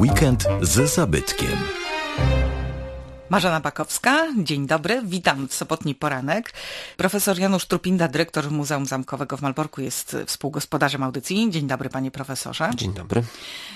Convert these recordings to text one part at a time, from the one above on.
Weekend z zabytkiem. Marzena Bakowska, dzień dobry, witam w sobotni poranek. Profesor Janusz Trupinda, dyrektor Muzeum Zamkowego w Malborku, jest współgospodarzem audycji. Dzień dobry, panie profesorze. Dzień dobry.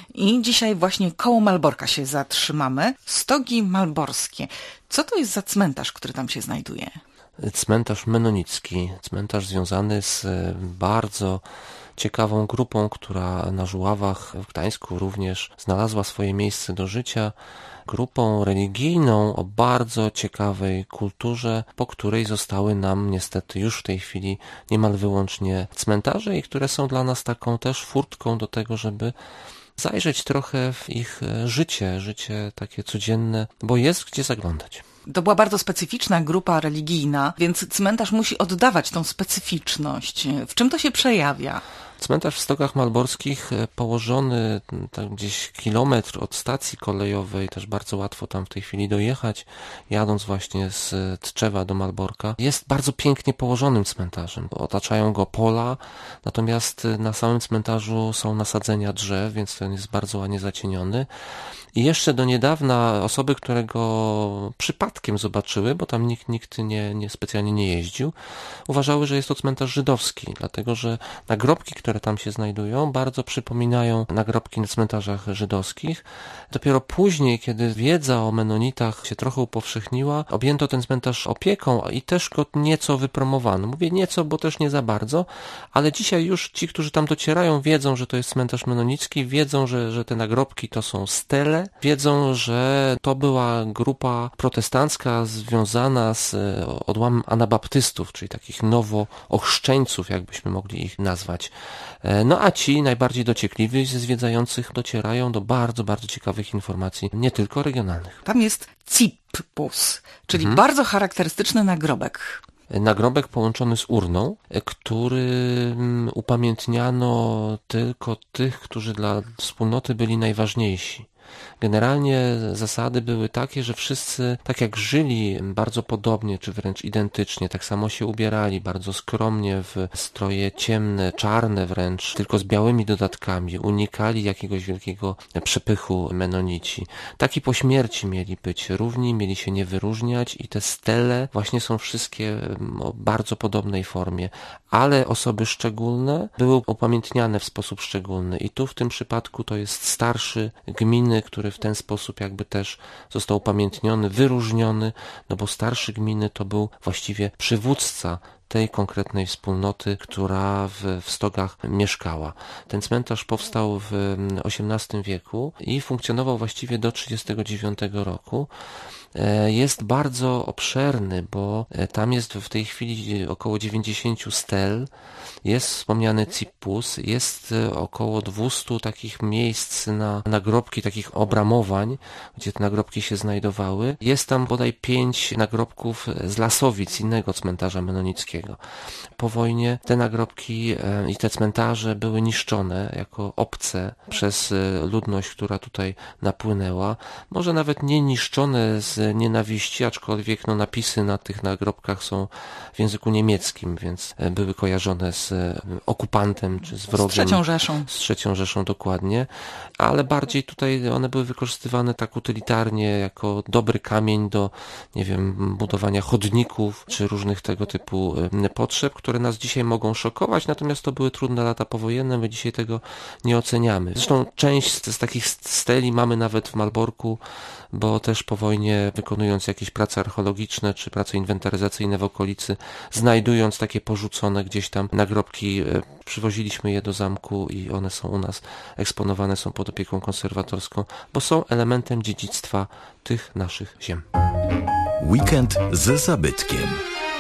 I dzisiaj właśnie koło Malborka się zatrzymamy. Stogi malborskie. Co to jest za cmentarz, który tam się znajduje? Cmentarz menonicki, cmentarz związany z bardzo ciekawą grupą, która na Żuławach w Gdańsku również znalazła swoje miejsce do życia. Grupą religijną o bardzo ciekawej kulturze, po której zostały nam niestety już w tej chwili niemal wyłącznie cmentarze i które są dla nas taką też furtką do tego, żeby zajrzeć trochę w ich życie takie codzienne, bo jest gdzie zaglądać. To była bardzo specyficzna grupa religijna, więc cmentarz musi oddawać tą specyficzność. W czym to się przejawia? Cmentarz w Stogach Malborskich, położony tak gdzieś kilometr od stacji kolejowej, też bardzo łatwo tam w tej chwili dojechać, jadąc właśnie z Tczewa do Malborka, jest bardzo pięknie położonym cmentarzem. Otaczają go pola, natomiast na samym cmentarzu są nasadzenia drzew, więc ten jest bardzo ładnie zacieniony. I jeszcze do niedawna osoby, które go przypadkiem zobaczyły, bo tam nikt nie specjalnie nie jeździł, uważały, że jest to cmentarz żydowski, dlatego że nagrobki, które tam się znajdują, bardzo przypominają nagrobki na cmentarzach żydowskich. Dopiero później, kiedy wiedza o menonitach się trochę upowszechniła, objęto ten cmentarz opieką i też go nieco wypromowano. Mówię nieco, bo też nie za bardzo, ale dzisiaj już ci, którzy tam docierają, wiedzą, że to jest cmentarz menonicki, wiedzą, że te nagrobki to są stele, wiedzą, że to była grupa protestancka związana z odłamem anabaptystów, czyli takich nowoochrzczeńców, jakbyśmy mogli ich nazwać. No a ci najbardziej dociekliwi ze zwiedzających docierają do bardzo, bardzo ciekawych informacji, nie tylko regionalnych. Tam jest cippus, czyli bardzo charakterystyczny nagrobek. Nagrobek połączony z urną, który upamiętniano tylko tych, którzy dla wspólnoty byli najważniejsi. Generalnie zasady były takie, że wszyscy tak jak żyli bardzo podobnie, czy wręcz identycznie, tak samo się ubierali, bardzo skromnie w stroje ciemne, czarne wręcz, tylko z białymi dodatkami, unikali jakiegoś wielkiego przepychu menonici. Taki po śmierci mieli być równi, mieli się nie wyróżniać i te stele właśnie są wszystkie o bardzo podobnej formie, ale osoby szczególne były upamiętniane w sposób szczególny i tu w tym przypadku to jest starszy gminy, który w ten sposób jakby też został upamiętniony, wyróżniony, no bo starszy gminy to był właściwie przywódca tej konkretnej wspólnoty, która w Stogach mieszkała. Ten cmentarz powstał w XVIII wieku i funkcjonował właściwie do 1939 roku. Jest bardzo obszerny, bo tam jest w tej chwili około 90 stel, jest wspomniany cippus, jest około 200 takich miejsc na nagrobki, takich obramowań, gdzie te nagrobki się znajdowały. Jest tam bodaj 5 nagrobków z Lasowic, innego cmentarza menonickiego. Po wojnie te nagrobki i te cmentarze były niszczone jako obce przez ludność, która tutaj napłynęła. Może nawet nie niszczone z nienawiści, aczkolwiek napisy na tych nagrobkach są w języku niemieckim, więc były kojarzone z okupantem czy z wrogiem. Z III Rzeszą. Z III Rzeszą dokładnie, ale bardziej tutaj one były wykorzystywane tak utylitarnie, jako dobry kamień do, nie wiem, budowania chodników, czy różnych tego typu potrzeb, które nas dzisiaj mogą szokować, natomiast to były trudne lata powojenne, my dzisiaj tego nie oceniamy. Zresztą część z takich steli mamy nawet w Malborku, bo też po wojnie wykonując jakieś prace archeologiczne czy prace inwentaryzacyjne w okolicy, znajdując takie porzucone gdzieś tam nagrobki, przywoziliśmy je do zamku i one są u nas eksponowane, są pod opieką konserwatorską, bo są elementem dziedzictwa tych naszych ziem. Weekend z zabytkiem.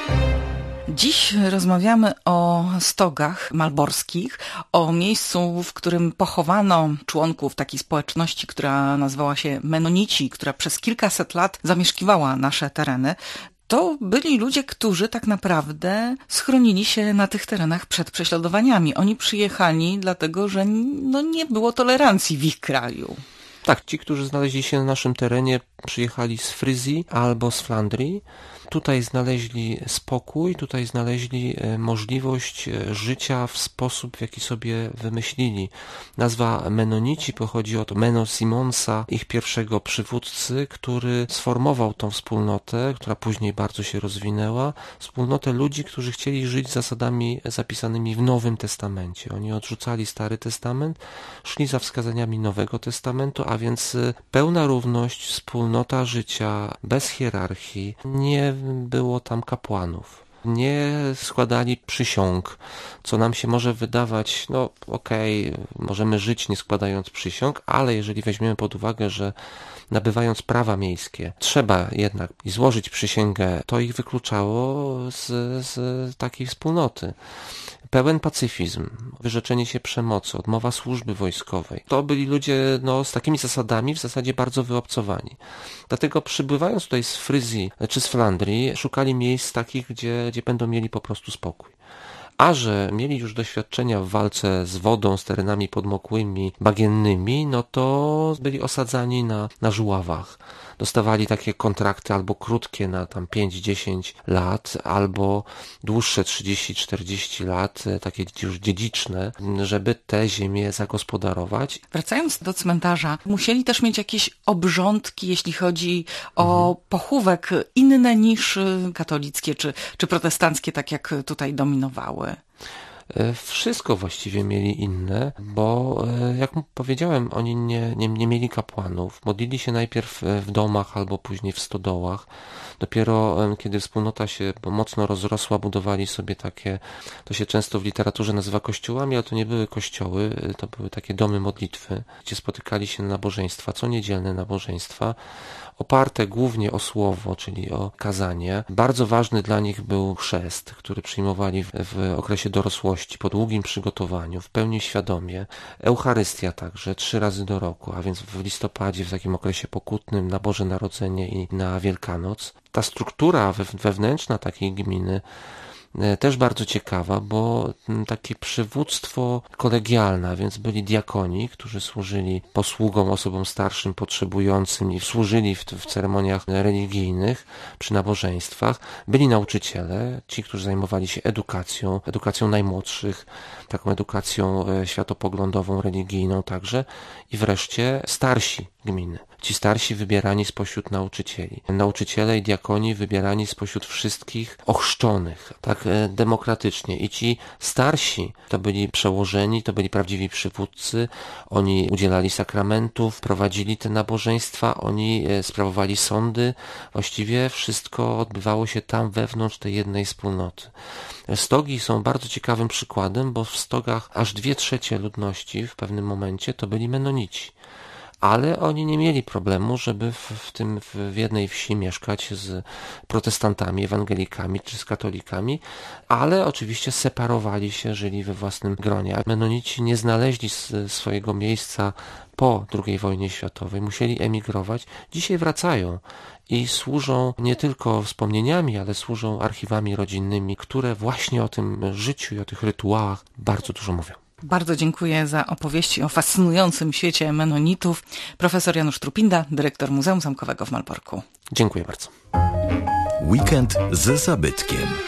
Dziś rozmawiamy o stogach malborskich, o miejscu, w którym pochowano członków takiej społeczności, która nazywała się Menonici, która przez kilkaset lat zamieszkiwała nasze tereny. To byli ludzie, którzy tak naprawdę schronili się na tych terenach przed prześladowaniami. Oni przyjechali dlatego, że nie było tolerancji w ich kraju. Tak, ci, którzy znaleźli się na naszym terenie, przyjechali z Fryzji albo z Flandrii. Tutaj znaleźli spokój, tutaj znaleźli możliwość życia w sposób, w jaki sobie wymyślili. Nazwa Menonici pochodzi od Menno Simonsa, ich pierwszego przywódcy, który sformował tą wspólnotę, która później bardzo się rozwinęła. Wspólnotę ludzi, którzy chcieli żyć zasadami zapisanymi w Nowym Testamencie. Oni odrzucali Stary Testament, szli za wskazaniami Nowego Testamentu, a więc pełna równość, wspólnota życia, bez hierarchii. Nie było tam kapłanów. Nie składali przysiąg, co nam się może wydawać, możemy żyć nie składając przysiąg, ale jeżeli weźmiemy pod uwagę, że nabywając prawa miejskie trzeba jednak złożyć przysięgę, to ich wykluczało z takiej wspólnoty. Pełen pacyfizm, wyrzeczenie się przemocy, odmowa służby wojskowej. To byli ludzie z takimi zasadami w zasadzie bardzo wyobcowani. Dlatego przybywając tutaj z Fryzji czy z Flandrii, szukali miejsc takich, gdzie będą mieli po prostu spokój. A że mieli już doświadczenia w walce z wodą, z terenami podmokłymi, bagiennymi, to byli osadzani na żuławach. Dostawali takie kontrakty albo krótkie na tam 5-10 lat, albo dłuższe 30-40 lat, takie już dziedziczne, żeby te ziemię zagospodarować. Wracając do cmentarza, musieli też mieć jakieś obrządki, jeśli chodzi o pochówek, inne niż katolickie czy protestanckie, tak jak tutaj dominowały. Wszystko właściwie mieli inne, bo jak powiedziałem, oni nie mieli kapłanów. Modlili się najpierw w domach albo później w stodołach. Dopiero kiedy wspólnota się mocno rozrosła, budowali sobie takie, to się często w literaturze nazywa kościołami, ale to nie były kościoły, to były takie domy modlitwy, gdzie spotykali się na nabożeństwa, co niedzielne nabożeństwa, oparte głównie o słowo, czyli o kazanie. Bardzo ważny dla nich był chrzest, który przyjmowali w okresie dorosłości, po długim przygotowaniu, w pełni świadomie. Eucharystia także 3 razy do roku, a więc w listopadzie, w takim okresie pokutnym, na Boże Narodzenie i na Wielkanoc. Ta struktura wewnętrzna takiej gminy też bardzo ciekawa, bo takie przywództwo kolegialne, więc byli diakoni, którzy służyli posługom, osobom starszym, potrzebującym i służyli w ceremoniach religijnych, przy nabożeństwach. Byli nauczyciele, ci, którzy zajmowali się edukacją najmłodszych, taką edukacją światopoglądową, religijną także i wreszcie starsi gminy. Ci starsi wybierani spośród nauczycieli. Nauczyciele i diakoni wybierani spośród wszystkich ochrzczonych, tak demokratycznie. I ci starsi to byli przełożeni, to byli prawdziwi przywódcy. Oni udzielali sakramentów, prowadzili te nabożeństwa, oni sprawowali sądy. Właściwie wszystko odbywało się tam wewnątrz tej jednej wspólnoty. Stogi są bardzo ciekawym przykładem, bo w Stogach aż 2/3 ludności w pewnym momencie to byli menonici. Ale oni nie mieli problemu, żeby w jednej wsi mieszkać z protestantami, ewangelikami czy z katolikami, ale oczywiście separowali się, żyli we własnym gronie. Menonici nie znaleźli swojego miejsca po II wojnie światowej, musieli emigrować. Dzisiaj wracają i służą nie tylko wspomnieniami, ale służą archiwami rodzinnymi, które właśnie o tym życiu i o tych rytuałach bardzo dużo mówią. Bardzo dziękuję za opowieści o fascynującym świecie menonitów. Profesor Janusz Trupinda, dyrektor Muzeum Zamkowego w Malborku. Dziękuję bardzo. Weekend ze zabytkiem.